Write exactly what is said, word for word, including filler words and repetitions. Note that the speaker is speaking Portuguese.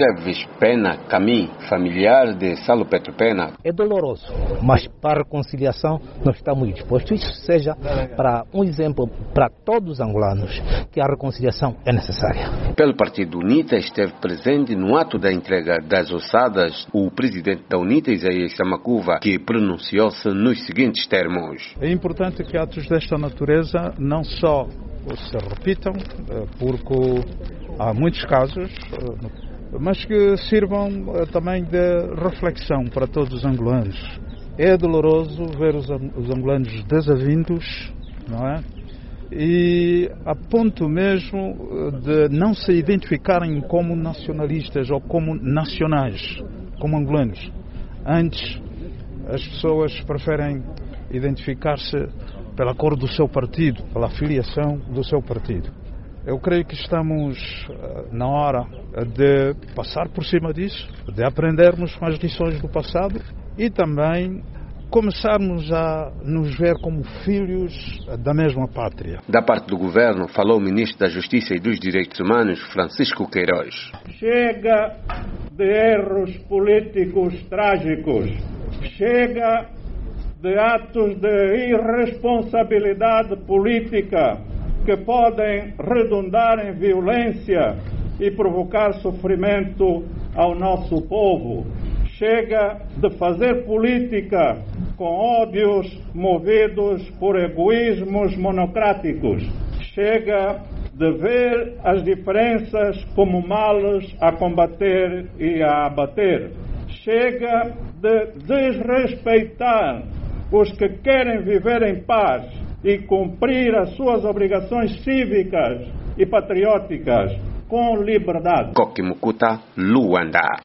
Esteves Pena Camin, familiar de Saulo Petro Pena. É doloroso, mas para a reconciliação nós estamos dispostos. Isso seja para um exemplo para todos os angolanos que a reconciliação é necessária. Pelo Partido UNITA esteve presente no ato da entrega das ossadas o presidente da UNITA, Isaías Samakuva, que pronunciou-se nos seguintes termos. É importante que atos desta natureza não só se repitam, porque há muitos casos, mas que sirvam também de reflexão para todos os angolanos. É doloroso ver os angolanos desavindos, não é? E a ponto mesmo de não se identificarem como nacionalistas ou como nacionais, como angolanos. Antes, as pessoas preferem identificar-se pela cor do seu partido, pela filiação do seu partido. Eu creio que estamos na hora de passar por cima disso, de aprendermos com as lições do passado e também começarmos a nos ver como filhos da mesma pátria. Da parte do governo, falou o ministro da Justiça e dos Direitos Humanos, Francisco Queiroz. Chega de erros políticos trágicos. Chega de atos de irresponsabilidade política que podem redundar em violência e provocar sofrimento ao nosso povo. Chega de fazer política com ódios movidos por egoísmos monocráticos. Chega de ver as diferenças como males a combater e a abater. Chega de desrespeitar os que querem viver em paz e cumprir as suas obrigações cívicas e patrióticas com liberdade. Koki Mukuta, Luanda.